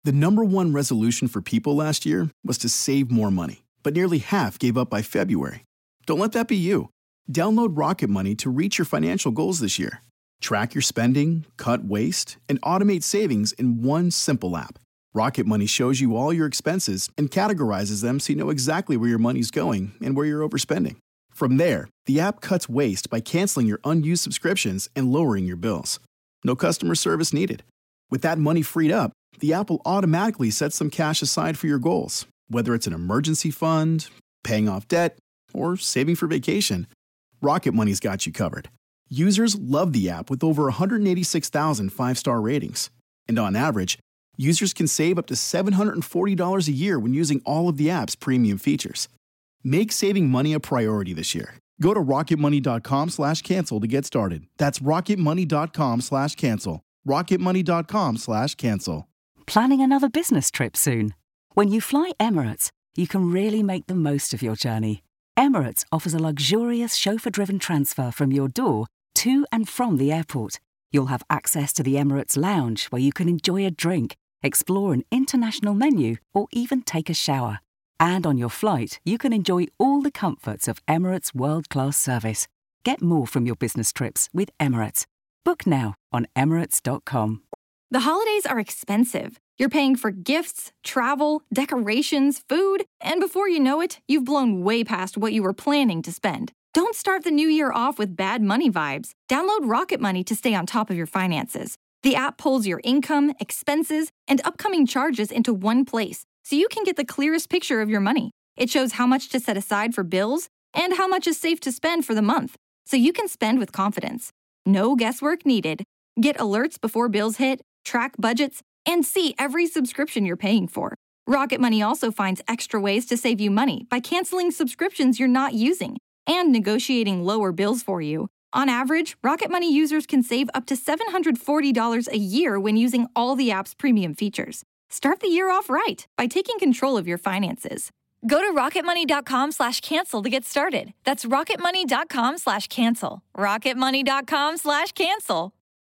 The number one resolution for people last year was to save more money, but nearly half gave up by February. Don't let that be you. Download Rocket Money to reach your financial goals this year. Track your spending, cut waste, and automate savings in one simple app. Rocket Money shows you all your expenses and categorizes them so you know exactly where your money's going and where you're overspending. From there, the app cuts waste by canceling your unused subscriptions and lowering your bills. No customer service needed. With that money freed up, the app will automatically set some cash aside for your goals, whether it's an emergency fund, paying off debt, or saving for vacation. Rocket Money's got you covered. Users love the app with over 186,000 five-star ratings. And on average, users can save up to $740 a year when using all of the app's premium features. Make saving money a priority this year. Go to rocketmoney.com/cancel to get started. That's rocketmoney.com/cancel. rocketmoney.com/cancel. Planning another business trip soon? When you fly Emirates, you can really make the most of your journey. Emirates offers a luxurious chauffeur-driven transfer from your door to and from the airport. You'll have access to the Emirates Lounge where you can enjoy a drink, explore an international menu, or even take a shower. And on your flight, you can enjoy all the comforts of Emirates' world-class service. Get more from your business trips with Emirates. Book now on emirates.com. The holidays are expensive. You're paying for gifts, travel, decorations, food, and before you know it, you've blown way past what you were planning to spend. Don't start the new year off with bad money vibes. Download Rocket Money to stay on top of your finances. The app pulls your income, expenses, and upcoming charges into one place, so you can get the clearest picture of your money. It shows how much to set aside for bills and how much is safe to spend for the month, so you can spend with confidence. No guesswork needed. Get alerts before bills hit, track budgets, and see every subscription you're paying for. Rocket Money also finds extra ways to save you money by canceling subscriptions you're not using and negotiating lower bills for you. On average, Rocket Money users can save up to $740 a year when using all the app's premium features. Start the year off right by taking control of your finances. Go to rocketmoney.com/cancel to get started. That's rocketmoney.com/cancel. rocketmoney.com/cancel.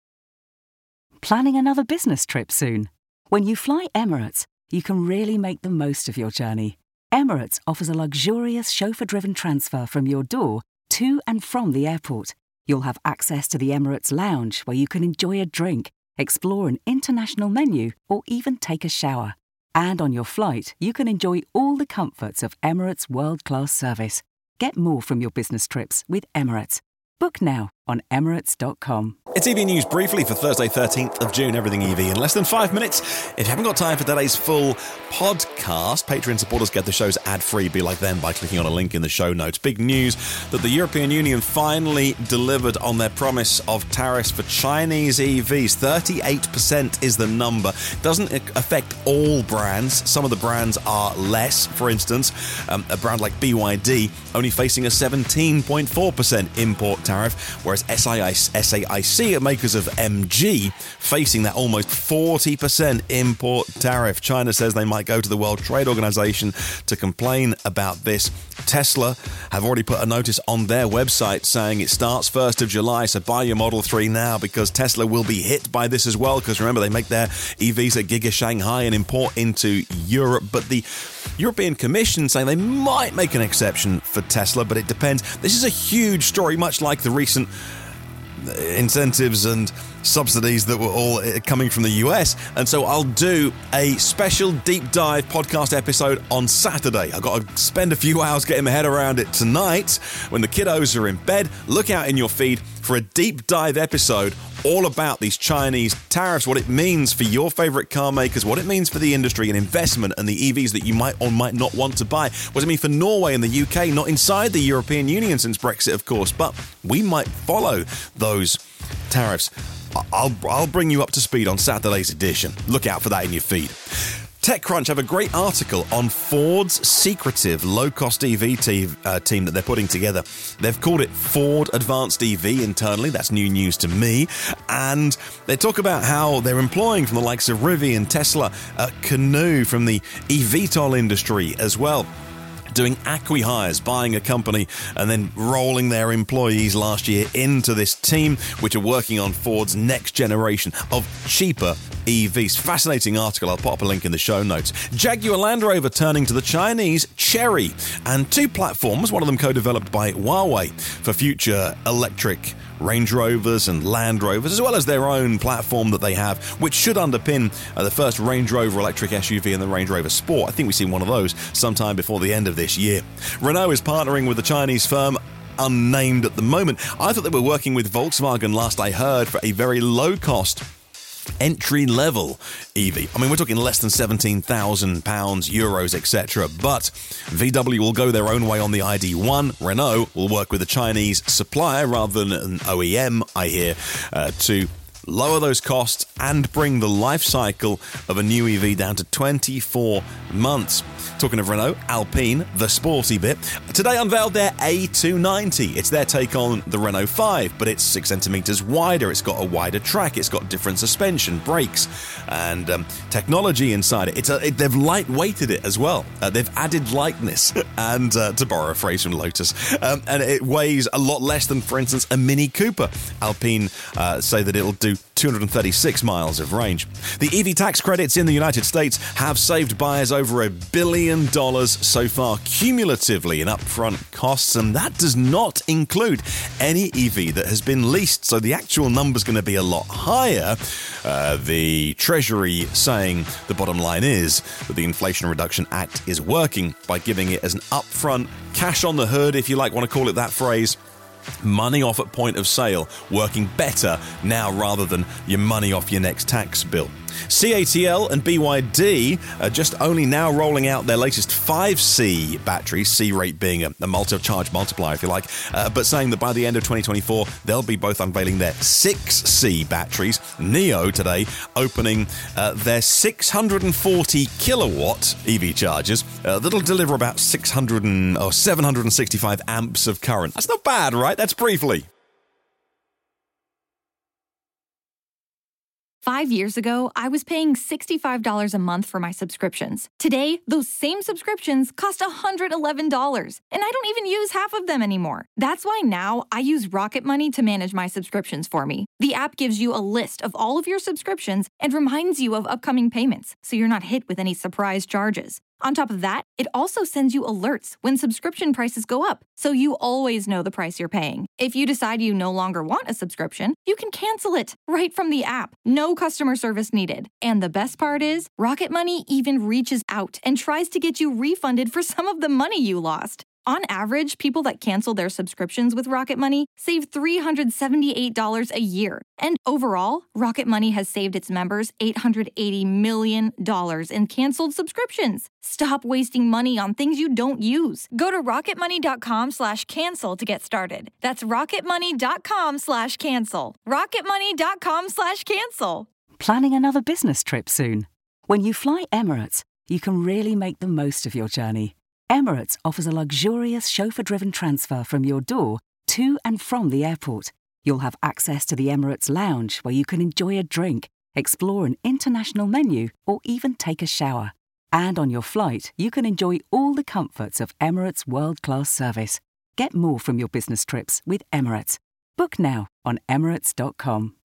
Planning another business trip soon? When you fly Emirates, you can really make the most of your journey. Emirates offers a luxurious chauffeur-driven transfer from your door to and from the airport. You'll have access to the Emirates Lounge where you can enjoy a drink, explore an international menu, or even take a shower. And on your flight, you can enjoy all the comforts of Emirates' world-class service. Get more from your business trips with Emirates. Book now on emirates.com. It's EV News briefly for Thursday, 13th of June, everything EV in less than 5 minutes. If you haven't got time for today's full podcast, Patreon supporters get the shows ad-free. Be like them by clicking on a link in the show notes. Big news that the European Union finally delivered on their promise of tariffs for Chinese EVs. 38% is the number. Doesn't affect all brands. Some of the brands are less. For instance, a brand like BYD only facing a 17.4% import tariff, whereas SAIC, makers of MG, facing that almost 40% import tariff. China says they might go to the World Trade Organization to complain about this. Tesla have already put a notice on their website saying it starts 1st of July, so buy your Model 3 now because Tesla will be hit by this as well, because remember, they make their EVs at Giga Shanghai and import into Europe, but the European Commission saying they might make an exception for Tesla, but it depends. This is a huge story, much like the recent incentives and subsidies that were all coming from the US, and so I'll do a special deep dive podcast episode on Saturday. I've got to spend a few hours getting my head around it tonight when the kiddos are in bed. Look out in your feed for a deep dive episode all about these Chinese tariffs, what it means for your favorite car makers, what it means for the industry and investment and the EVs that you might or might not want to buy. What does it mean for Norway and the UK, not inside the European Union since Brexit, of course, but we might follow those tariffs. I'll bring you up to speed on Saturday's edition. Look out for that in your feed. TechCrunch have a great article on Ford's secretive low-cost EV team that they're putting together. They've called it Ford Advanced EV internally. That's new news to me. And they talk about how they're employing from the likes of Rivian, Tesla, Canoo from the eVTOL industry as well. doing acqui-hires, buying a company and then rolling their employees last year into this team, which are working on Ford's next generation of cheaper EVs. Fascinating article. I'll pop a link in the show notes. Jaguar Land Rover turning to the Chinese Chery, and two platforms, one of them co-developed by Huawei, for future electric Range Rovers and Land Rovers, as well as their own platform that they have, which should underpin the first Range Rover electric SUV and the Range Rover Sport. I think we see one of those sometime before the end of this year. Renault is partnering with the Chinese firm unnamed at the moment. I thought they were working with Volkswagen, last I heard, for a very low-cost entry-level EV. I mean, we're talking less than £17,000, euros, etc. But VW will go their own way on the ID.1. Renault will work with a Chinese supplier rather than an OEM, I hear, to lower those costs and bring the life cycle of a new EV down to 24 months. Talking of Renault, Alpine, the sporty bit, today unveiled their A290. It's their take on the Renault 5, but it's 6 centimetres wider. It's got a wider track. It's got different suspension, brakes, and technology inside it. They've lightweighted it as well. They've added lightness, and to borrow a phrase from Lotus, and it weighs a lot less than, for instance, a Mini Cooper. Alpine say that it'll do 236 miles of range. The EV tax credits in the United States have saved buyers over $1 billion so far cumulatively in upfront costs, and that does not include any EV that has been leased, so the actual number's going to be a lot higher. The Treasury saying the bottom line is that the Inflation Reduction Act is working by giving it as an upfront cash on the hood, if you want to call it that phrase, money off at point of sale, working better now rather than your money off your next tax bill. CATL and BYD are just only now rolling out their latest 5C batteries, C rate being a multi-charge multiplier, if you like, but saying that by the end of 2024, they'll be both unveiling their 6C batteries. NIO today opening their 640 kilowatt EV chargers that'll deliver about 765 amps of current. That's not bad, right? That's briefly. 5 years ago, I was paying $65 a month for my subscriptions. Today, those same subscriptions cost $111, and I don't even use half of them anymore. That's why now I use Rocket Money to manage my subscriptions for me. The app gives you a list of all of your subscriptions and reminds you of upcoming payments, so you're not hit with any surprise charges. On top of that, it also sends you alerts when subscription prices go up, so you always know the price you're paying. If you decide you no longer want a subscription, you can cancel it right from the app. No customer service needed. And the best part is, Rocket Money even reaches out and tries to get you refunded for some of the money you lost. On average, people that cancel their subscriptions with Rocket Money save $378 a year. And overall, Rocket Money has saved its members $880 million in canceled subscriptions. Stop wasting money on things you don't use. Go to rocketmoney.com/cancel to get started. That's rocketmoney.com/cancel. rocketmoney.com/cancel. Planning another business trip soon? When you fly Emirates, you can really make the most of your journey. Emirates offers a luxurious chauffeur-driven transfer from your door to and from the airport. You'll have access to the Emirates Lounge, where you can enjoy a drink, explore an international menu, or even take a shower. And on your flight, you can enjoy all the comforts of Emirates' world-class service. Get more from your business trips with Emirates. Book now on emirates.com.